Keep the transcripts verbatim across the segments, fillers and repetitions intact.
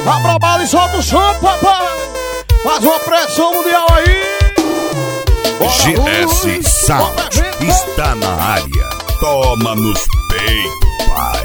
Abra a bala e solta o som, papai. Faz uma pressão mundial aí. G S Sound está na área. Toma nos peitos, pai.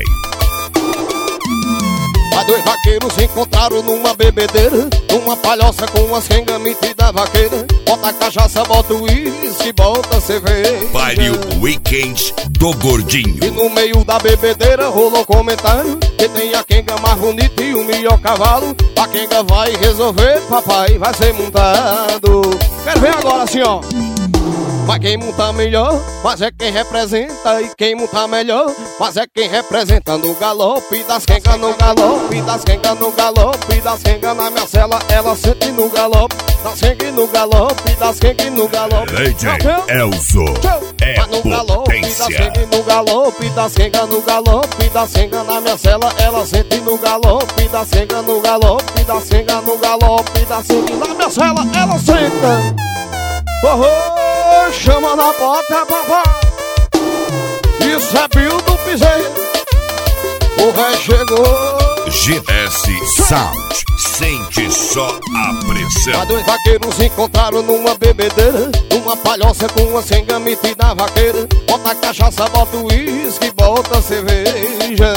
Mas dois vaqueiros se encontraram numa bebedeira, numa palhoça com uma senga metida vaqueira. Bota a cachaça, bota o uísque, bota a cerveja. Baile Weekend do Gordinho. E no meio da bebedeira rolou comentário que tem a quenga mais bonita e o melhor cavalo. A quenga vai resolver, papai, vai ser montado. Quero ver agora assim, ó. Mas quem monta melhor, mas é quem representa. E quem monta melhor, mas é quem representa. No galope das quengas, no galope das quengas, no galope das quengas. Na minha cela ela sente no galope das quengas, no galope das quengas, no galope. D J Elzo é mas no galope das potência. quengas, no galope das quengas, no galope das quengas. Na minha cela ela sente no galope das quengas, no galope das quengas, no galope das quengas. Na minha cela ela senta. Oh, oh, chama na bota, papai. Isso é Bill do Piseiro. O rei chegou. G S Sound, sente só a pressão. Mas dois vaqueiros se encontraram numa bebedeira, numa palhoça com uma senga metida vaqueira. Bota a cachaça, bota o uísque, bota a cerveja.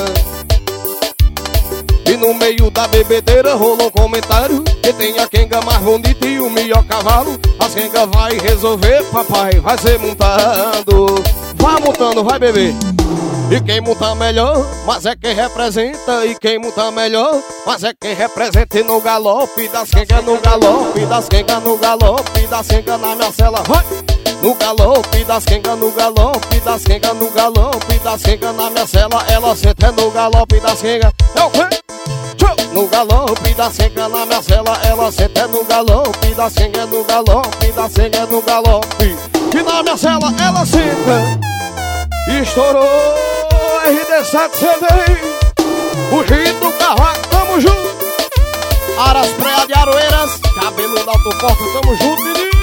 E no meio da bebedeira rolou um comentário que tem a quenga mais bonita e o melhor cavalo. A quenga vai resolver, papai, vai ser montado. Vai montando, vai beber. E quem monta melhor, mas é quem representa. E quem monta melhor, mas é quem representa. E no galope das quengas, no galope das quengas, no galope das quengas. Na minha cela, vai! No galope das quengas, no galope das quengas, no galope das quengas. Na minha cela ela senta no galope das quengas. É o quê? No galope da senga, na minha cela ela senta no galope da senga, no galope da senga, no galope. E na minha cela ela senta. Estourou R D sete C D. O jeito do carraco, tamo junto. Aras Praia de Aroeiras, cabelo da Alto Porto, tamo junto, menino.